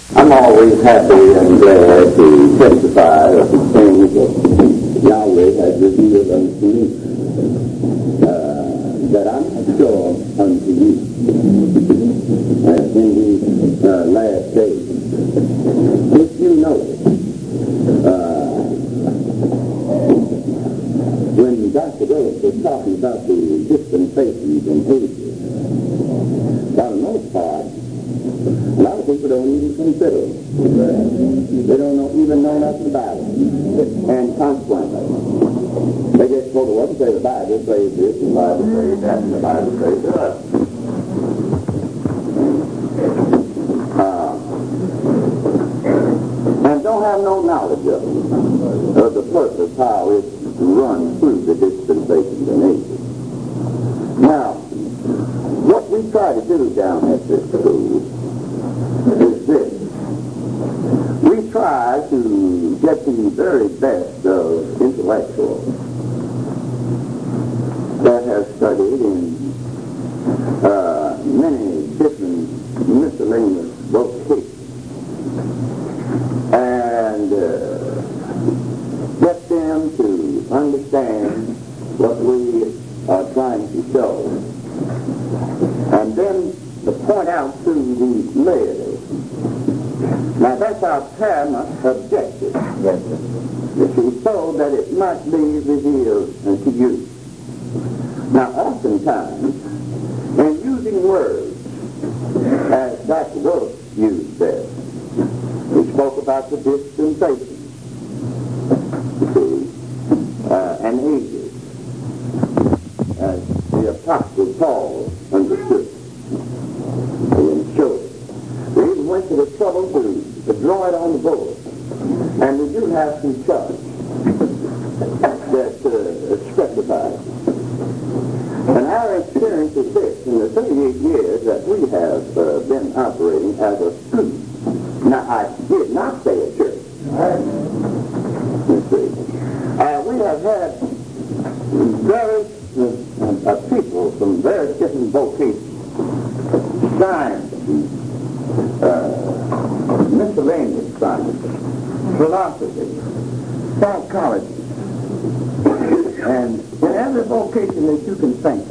I'm always happy and glad to testify of the things that Yahweh has revealed unto me, that I'm not sure unto you in these last days. If you know, when Dr. Rhodes was talking about the dispensations and ages, for the most part, a lot of people don't even consider it. They don't even know nothing about it. And consequently, they just go to up and say the Bible says this, the Bible says that, and the Bible says that. And don't have no knowledge of the purpose, how it runs through the dispensations and ages. Now, what we try to do down at this school is this. We try to get the very best of intellectuals that have studied in many different miscellaneous vocations and get them to understand what we are trying to show, and then to point out to the laity. Now that's our paramount objective. Yes, sir. You see, so that it might be revealed unto you. Now oftentimes, in using words, as Dr. Rhodes used there, he spoke about the dispensation, you see, and ages, as the Apostle Paul understood. And showed it. We even went to the trouble to draw it on the board. And we do have some charts that specify it. And our experience is this: in the 38 years that we have been operating as a school. Now, I did not say a church. You see. We have had various people from various different vocations, science, miscellaneous science, philosophy, psychology, and in every vocation that you can think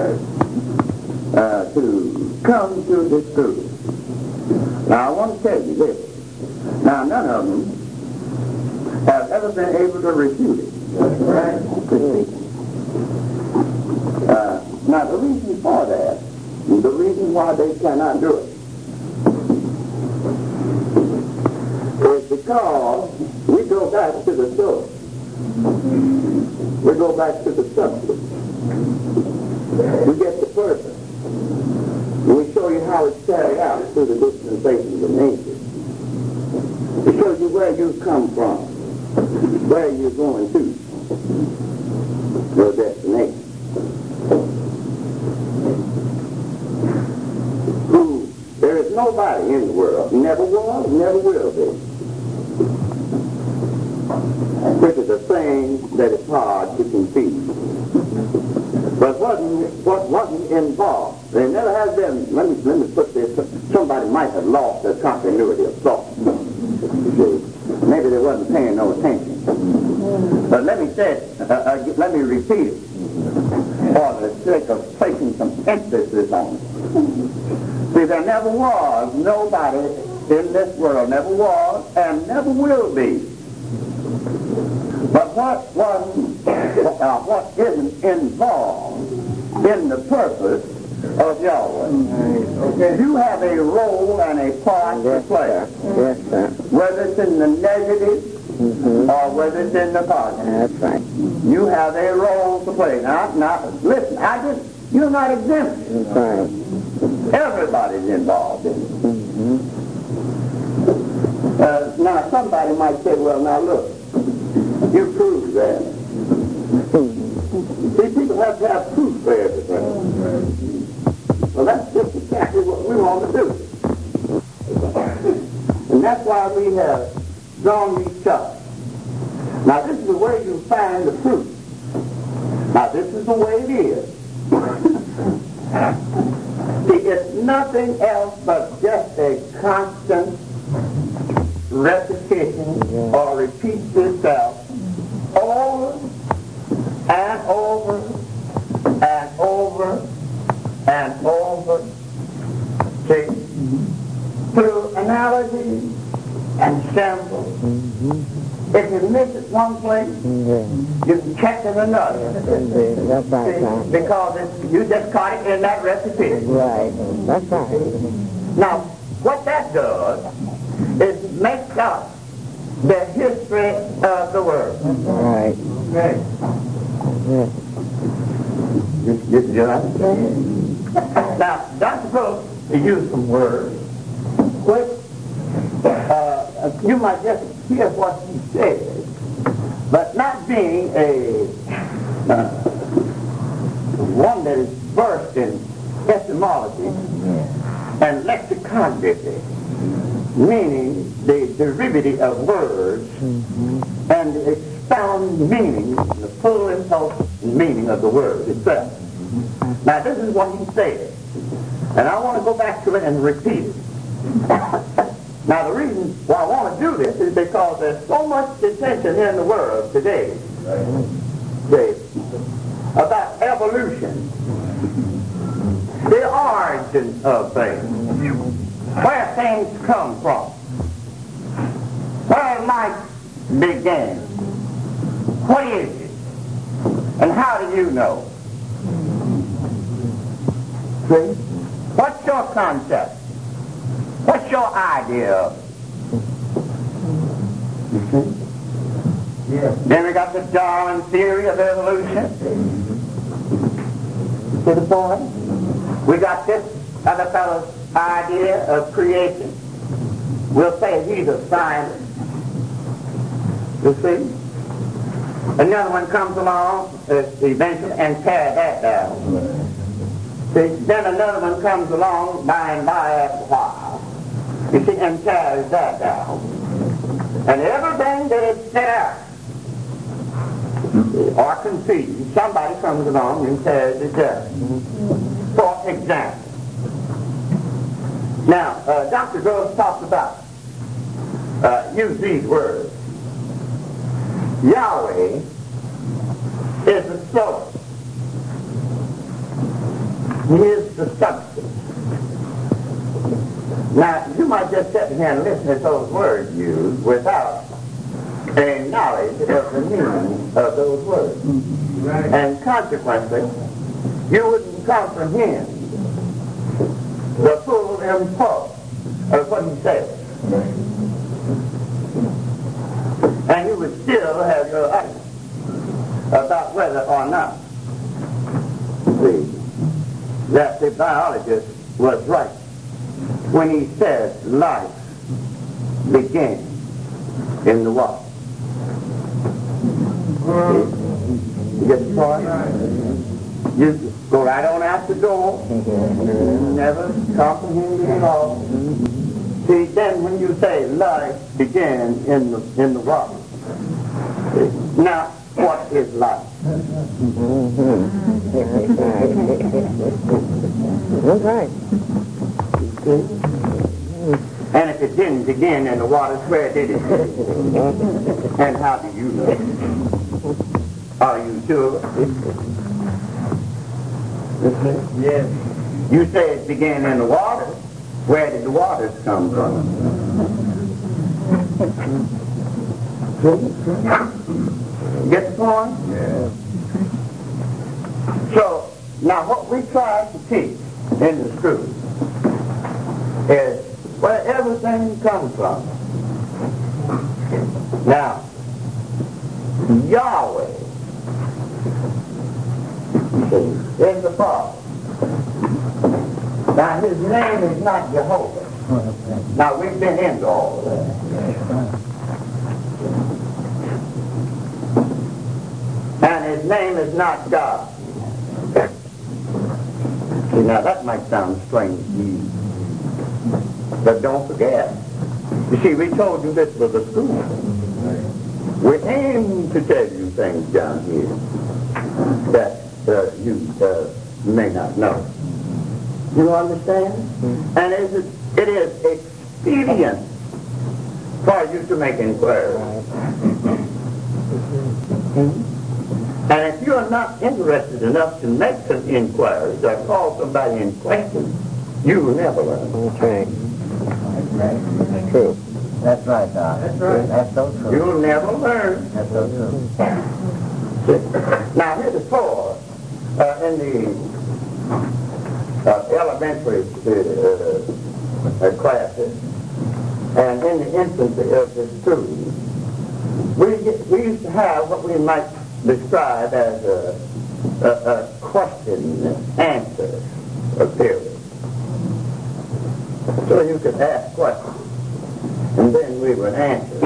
of, to come to this school. Now, I want to tell you this. Now, none of them have ever been able to refute it. Right. Now, the reason for that, the reason why they cannot do it, is because we go back to the source. We go back to the substance. We get the person. And we show you how it's carried out through the dispensations of nature. We show you where you've come from, where you're going to, your destination. There is nobody in the world, never was, never will be, which is a thing that is hard to conceive. But what wasn't involved, there never has been, let me put this, somebody might have lost their continuity of thought. Maybe they wasn't paying no attention. But let me say it, let me repeat it, for the sake of placing some emphasis on it. See, there never was nobody in this world, never was and never will be. But what isn't involved in the purpose of Yahweh? Okay. You have a role and a part to play. Yes, sir. Whether it's in the negative or whether it's in the positive. That's right. You have a role to play. Now, listen, you're not exempt. That's right. Everybody's involved in it. Now, somebody might say, well, now look, you proved that. See, people have to have proof for everything. Well, that's just exactly what we want to do. And that's why we have drawn these charts. Now, this is the way you find the proof. Now, this is the way it is. See, it's nothing else but just a constant repetition or repeats itself over and over and over and over, see, through analogy and symbols. If you miss it one place, you can check it another. That's right. See, because you just caught it in that repetition. Right. That's right. Now, what that does is make up the history of the world. Right. Okay. You understand? Now, Dr. Brooks used some words which you might just hear what he said, but not being a one that is versed in etymology and lexicography, meaning the derivative of words and the expound meaning, the full and total meaning of the word itself. Now, this is what he said, and I want to go back to it and repeat it. Now, the reason why I want to do this is because there's so much attention in the world today about evolution, the origin of things, where things come from, where life began, what is it, and how do you know? See? What's your concept? What's your idea of it? You see? Yeah. Then we got the Darwin theory of evolution. See the point? We got this other fellow's idea of creation. We'll say he's a scientist. You see? Another one comes along eventually and tears that down. See? Then another one comes along by and by after a while. You see, and tears that down. And everything that is set out or conceived, somebody comes along and tears it down. For example. Now, Dr. Groves talks about, use these words. Yahweh is the source. He is the substance. Now, you might just sit here and listen to those words used without a knowledge of the meaning of those words. Right. And consequently, you wouldn't comprehend the full import of what he said. Right. And you would still have your argument about whether or not that the biologist was right when he said life began in the water. You get the point? You go right on out the door. Never comprehend it at all. See, then when you say life began in the water, now what is life? That's right. And if it didn't begin in the water, where did it begin? And how do you know? Are you sure? Yes. You say it began in the water. Where did the waters come from? Get the point? Yeah. So, now what we try to teach in the school is where everything comes from. Now, Yahweh is the Father. Now, his name is not Jehovah. Now, we've been into all of that. And his name is not God. See, now that might sound strange to you. But don't forget. You see, we told you this was a school. We aim to tell you things down here that you may not know. You understand? And it is expedient for you to make inquiries. And if you're not interested enough to make some inquiries or call somebody in question, you will never learn. Okay. That's true. That's right, Doc. That's right. That's so true. You'll never learn. That's so true. Now, heretofore, in the elementary classes and in the infancy of the students, we used to have what we might describe as a question-answer period. So you could ask questions, and then we would answer.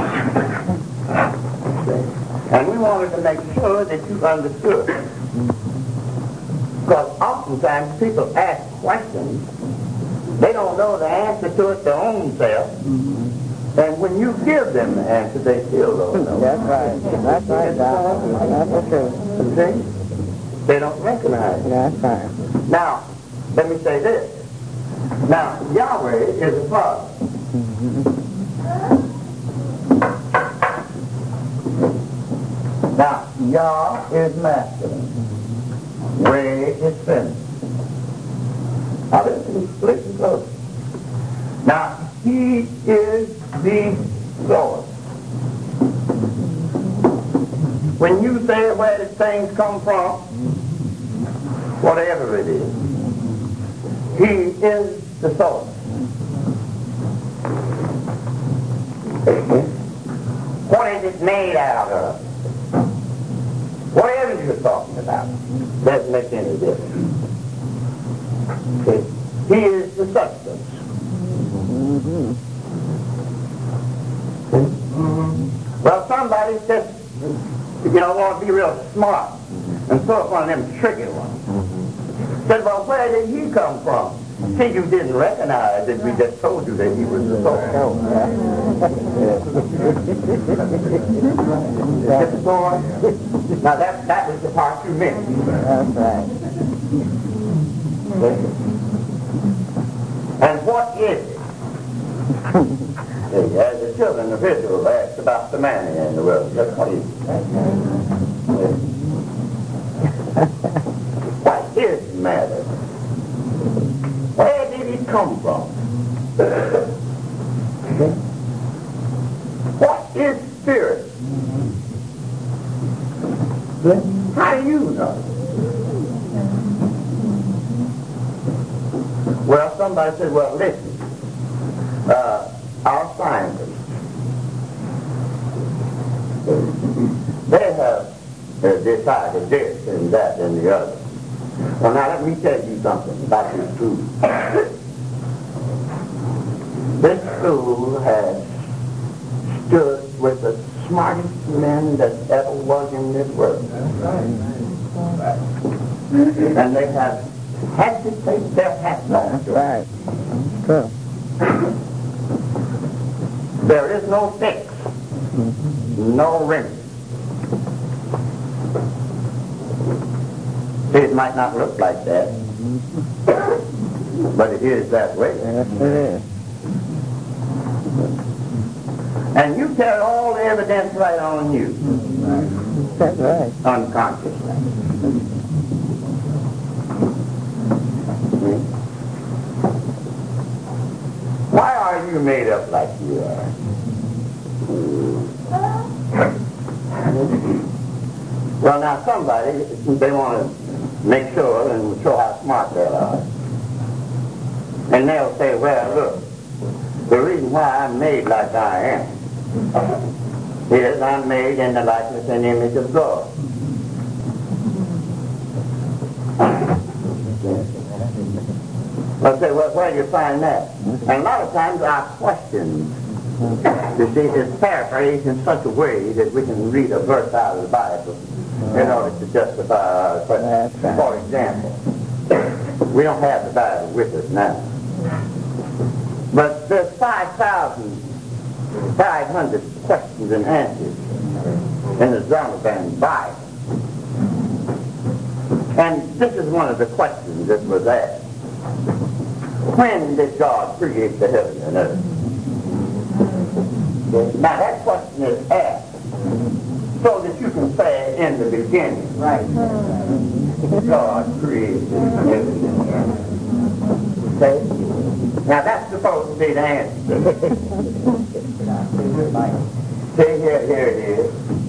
And we wanted to make sure that you understood. Because oftentimes people ask questions, they don't know the answer to it their own self, and when you give them the answer, they still don't know. That's right. That's right, Doc. That's the truth. See? They don't recognize it. That's right. Now, let me say this. Now, Yahweh is a Father. Now, Yah is masculine. Way is feminine. Now, listen close. Now, He is the source. When you say where these things come from, whatever it is, He is the source. What is it made out of? Whatever you're talking about doesn't make any difference. Okay. He is the substance. Well, somebody said, want to be real smart and throw up one of them tricky ones. Said, well, where did he come from? See, you didn't recognize that we just told you that he was the source. Now, that was the part you missed. That's right. And what is it? As the children of Israel asked about the manna in the wilderness, what is it? What is matter? Where did it come from? What is spirit? How do you know? Well, somebody said, well, listen, our scientists, they have decided this and that and the other. Well, now let me tell you something about this school. This school has stood with the smartest men that ever was in this world. And they have had to take their hats off. That's right. True. There is no fix, no remedy. It might not look like that, but it is that way. Yes, it is. And you carry all the evidence right on you, That's right. unconsciously. Why are you made up like you are? Well, now somebody, they want to make sure and show how smart they are. And they'll say, well, look, the reason why I'm made like I am is I'm made in the likeness and image of God. I'll say, well, where do you find that? And a lot of times our questions, you see, is paraphrased in such a way that we can read a verse out of the Bible in order to justify our question. For example, we don't have the Bible with us now, but there's 5,500 questions and answers in the Zondervan Bible. And this is one of the questions that was asked. When did God create the heaven and earth? Now that question is asked so that you can say in the beginning, Right. God created everything. Okay? Now that's supposed to be the answer. See, here it is.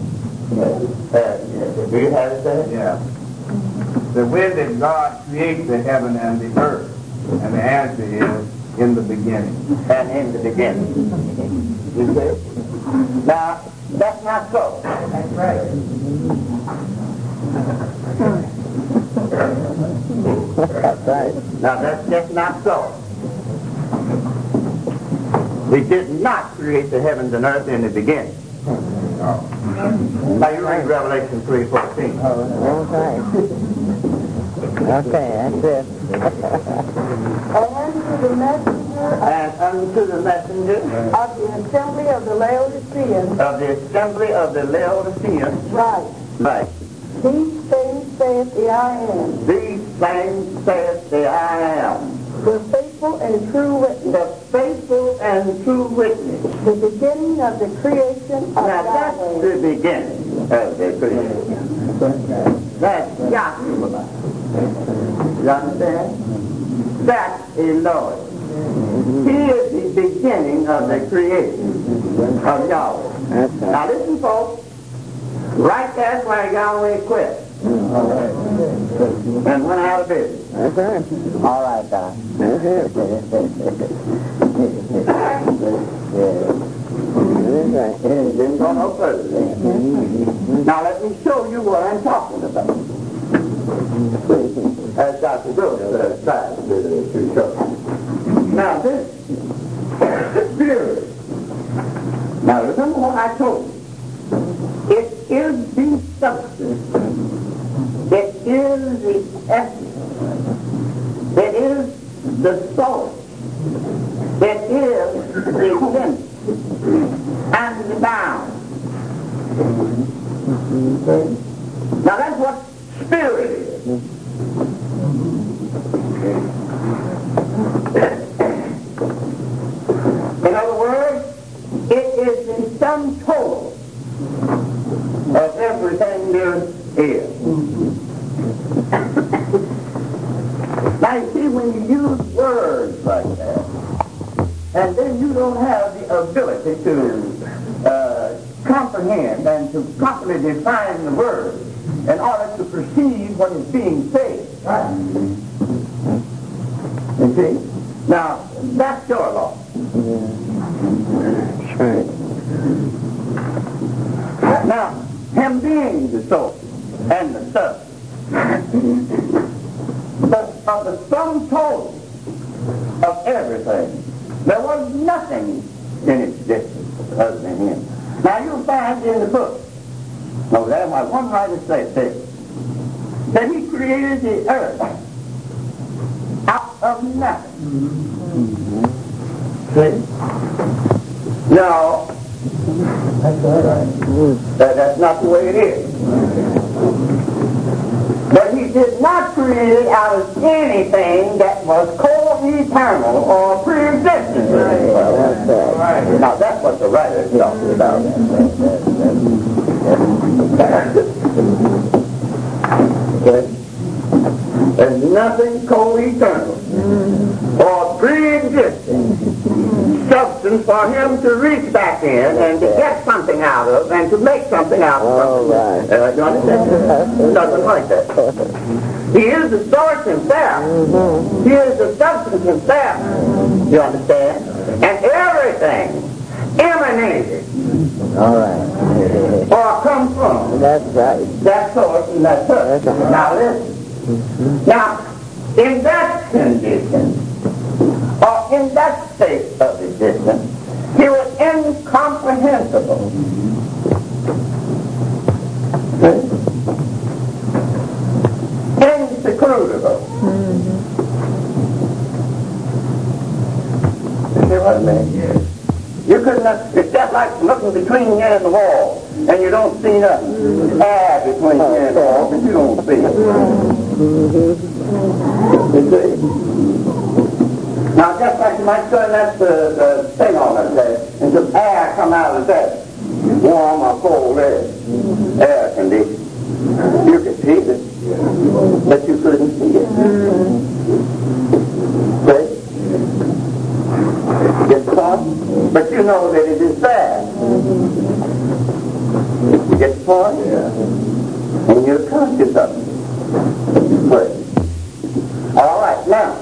Do you have it there? Yeah. So when did God create the heaven and the earth? And the answer is in the beginning. And in the beginning. You see? Now, that's not so. That's right. That's right. Now, that's just not so. We did not create the heavens and earth in the beginning. Now, you read Revelation 3:14. Okay. Okay, that's it. And unto the messenger And unto the messenger of the assembly of the Laodiceans, write, right. these things saith the I am, These things saith the I am, the faithful and true witness, the faithful and true witness. the beginning of the creation of Now that's Yahweh. the beginning of the creation. That's Yahweh. You understand? That's Elohim. He is the beginning of the creation of Yahweh. That's right. Now listen, folks. Right there's where Yahweh quit and went out of business. That's right. All right, Doc. That's it. That's right. Didn't go no further. Now let me show you what I'm talking about. As Dr. Brooks tried to show. Now this spirit. Now remember what I told you. It is the substance. It is the essence. It is the source. It is the limit and the bound. Now that's what spirit is. In other words, it is the sum total of everything there is. Now you see, when you use words like that, and then you don't have the ability to comprehend and to properly define the word in order to perceive what is being said. Right? You see? Now, that's your law. That's right. Now, him being the source and the substance, but of the sum total of everything, there was nothing in existence other than him. Now, you'll find in the book, over there, why one writer said this, that he created the earth out of nothing. See? Now, that's not the way it is. But he did not create it out of anything that was co-eternal or pre-existent. Now that's what the writer is talking about. Okay? There's nothing co-eternal or pre-existing substance for him to reach back in and to get something out of and to make something out of something. Right. You understand? Nothing like that. He is the source himself. He is the substance himself. You understand? And everything emanated All right. or come from That's right. that source and that substance. That's right. Now listen. Now, in that condition, or in that state of existence, he was incomprehensible. Inscrutable. You see what I mean? You couldn't, it's just like looking between you and the wall, and you don't see nothing. Air between you and the wall, but you don't see it. You see? Now, just like you might turn that the thing on it there, and some air come out of that warm or cold air condition. You could feel it, but you couldn't see it. See? Get the point? But you know that it is bad. You get the point? And you're conscious of it. But, all right, now,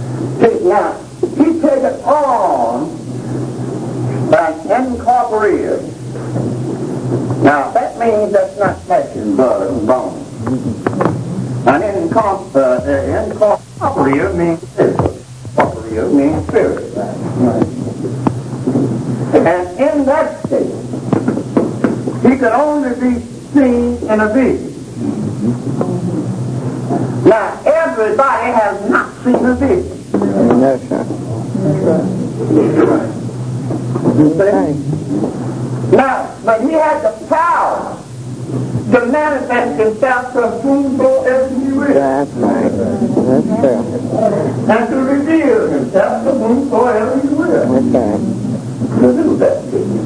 he take it on by incorporeal. Now, that means that's not flesh and blood and bone. And incorporeal means physical. Corporeal means spirit. Right. And in that state, he could only be seen in a vision. Now, everybody has not seen a vision. No, sir. Now, but he had the power to manifest himself to whomsoever he will. That's right. That's true. And to reveal himself to whomsoever he will. That's right. To do that.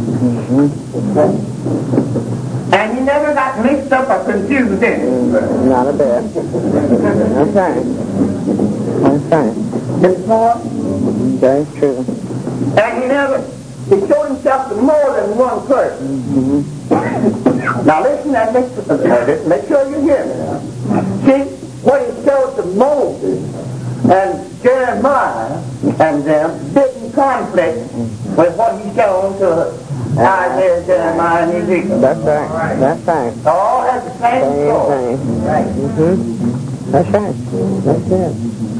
And he never got mixed up or confused in it. Not a bit. That's right. That's right. It's more. That's true. And he showed himself to more than one person. Now listen and make sure you hear me. See, what he showed to Moses and Jeremiah and them didn't conflict with what he showed to Isaiah, Jeremiah, and Ezekiel. That's right. That's right. They all had the same story. Thing. Right. That's right. That's it.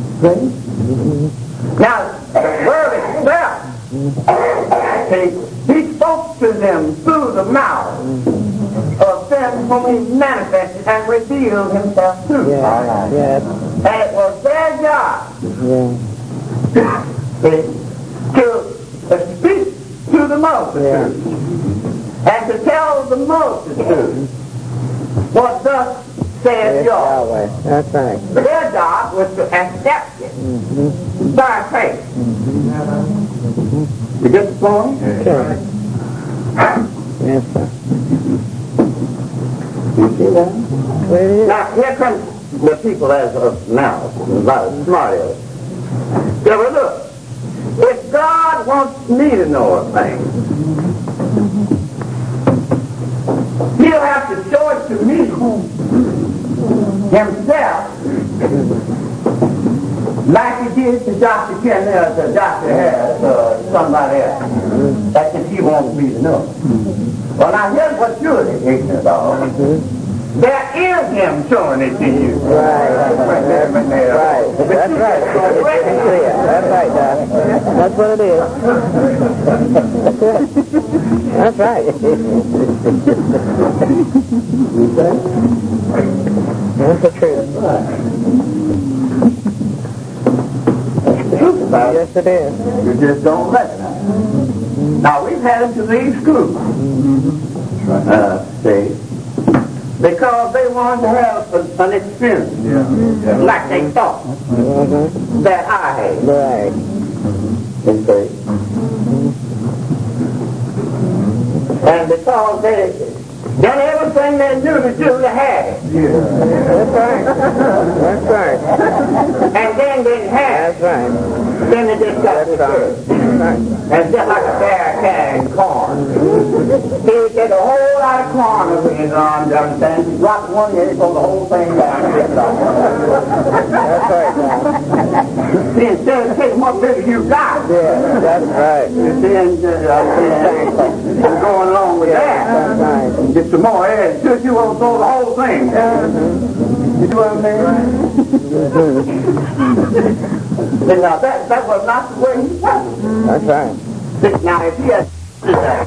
Now, the word itself, he spoke to them through the mouth of them whom he manifested and revealed himself to. Yeah. Yes. And it was their job to speak to the multitude and to tell the multitude what thus saith Yahweh. That's right. Their job was to accept it by faith. You get the point? Sure. Yes, sir. You see that? Where it is? Now, here comes the people as of now, about smart aleck. Yeah, but look, if God wants me to know a thing, he'll have to show it to me himself, like he did to Dr. Kenneth, to Dr. Harris, or somebody else. That's if he wants me to know. Well, now here's what you're ignorant of. There is him showing it to you. Right. That's right. That's right. That's right, Doc. That's what it is. That's right. That's the truth. That's the truth about it. Yes, it is. You just don't recognize it. Now, we've had them to these schools. See? Because they wanted to have an experience like they thought that I had. Right. You see? And because they done everything they knew to do to have it. That's right. That's right. And then didn't have That's it. right. Then they just got discouraged. And just like a bear carrying corn. He would take a whole lot of corn over his arm, you understand? He dropped one here, he pulled the whole thing down. That's right, Doc. See, instead of taking what bit you got, Yeah, that's right. you see, and going along with That's that, right. get some more air, just you won't throw the whole thing. You see what I mean? And now that was not the way he was. That's right. Now if he had that,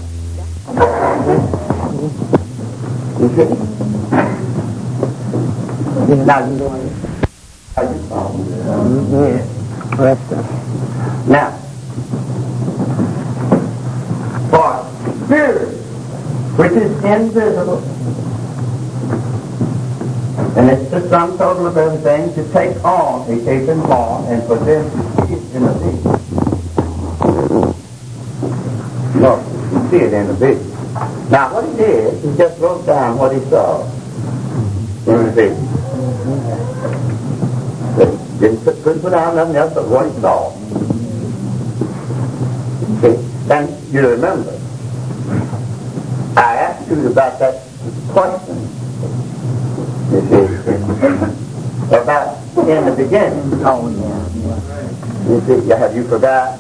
you see? Now you know how you follow. That's right. Now, for spirit, which is invisible, and it's the sum total of everything, to take on a shape and form and for them to see it in a vision. Look, You see it in the vision. Now, what he did, he just wrote down what he saw in the vision. Couldn't put down nothing else but what he saw. See? And you remember, I asked you about that question. You see, about in the beginning. Oh, yeah. You see, have you forgot?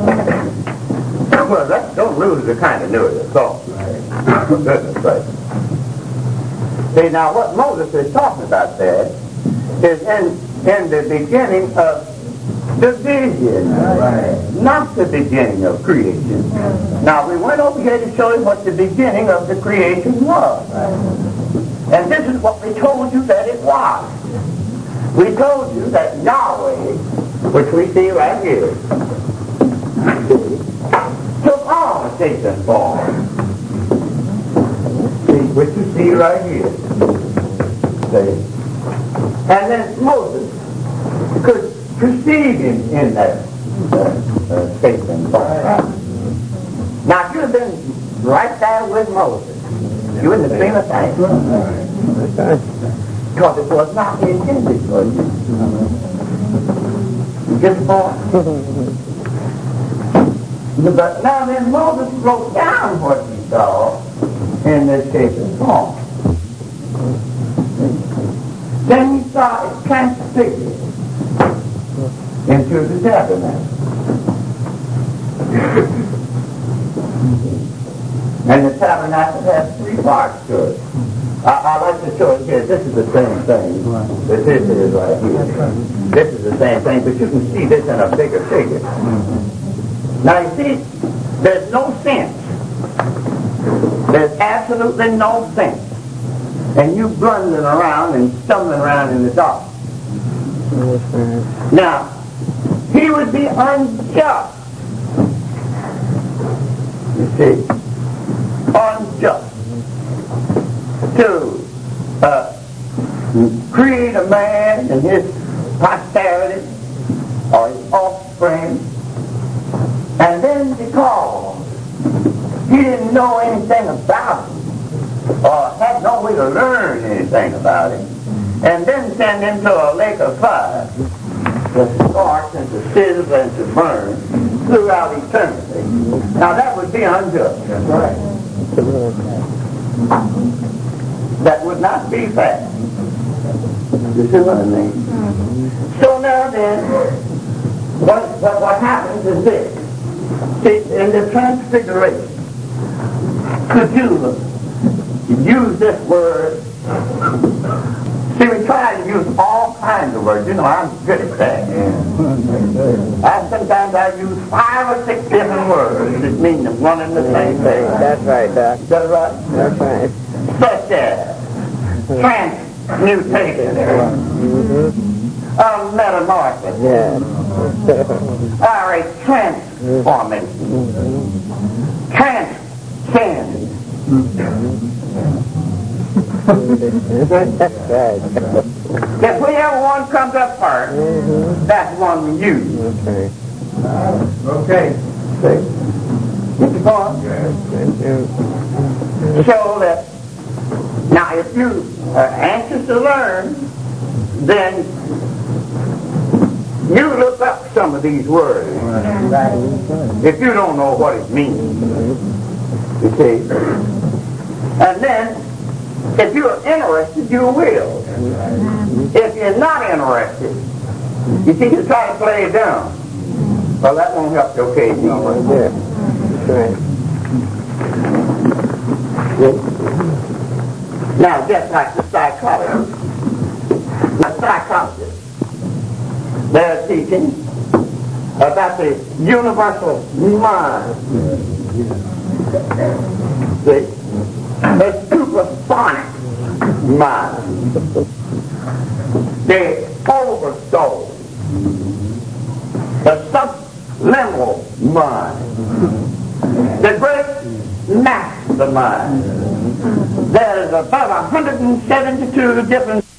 Well, don't lose the continuity of thought. For goodness sake. See, now what Moses is talking about there is in the beginning of the vision, not the beginning of creation. Now, we went over here to show you what the beginning of the creation was. And this is what we told you that it was. We told you that Yahweh, which we see right here, took all shapes and forms. See, which you see right here. See? And then Moses could perceive him in that shape and form. Now, if you had been right there with Moses, you wouldn't have seen a thing. Because it was not intended for you. You get the point? But now then Moses wrote down what he saw in this shape and form. Then he saw it transfigured into the tabernacle. And the tabernacle has three parts to it. I like to show it here. This is the same thing that this is right here. This is the same thing, but you can see this in a bigger figure. Now you see, there's no sense. There's absolutely no sense. And you blundering around and stumbling around in the dark. Now, he would be unjust. You see, unjust to create a man and his posterity or his offspring, and then because he didn't know anything about it or had no way to learn anything about it, and then send him to a lake of fire to scorch and to sizzle and to burn throughout eternity. Now that would be unjust. That's right. That would not be fair. You see what I mean? So now then, what happens is this. See, in the transfiguration, could you use this word? See, we try to use all kinds of words. You know, I'm good at that. And sometimes I use 5 or 6 different words that mean the one and the same thing. That's right, Doc. Is that right? That's right. Such as transmutation, metamorphosis, or a transformation, transcend. That's right. If whichever one comes up first, that's one we use. Okay. Okay. See? Get the point? So that, now if you are anxious to learn, then you look up some of these words. If you don't know what it means. You see? And then, if you're interested, you will. If you're not interested, you see, you try to play it down. Well, that won't help your case anyway. Right. Now, just like the psychologist. The psychologist, they're teaching about the universal mind. See? The supersonic mind. The oversoul. The subliminal mind. The great mastermind. There's about 172 different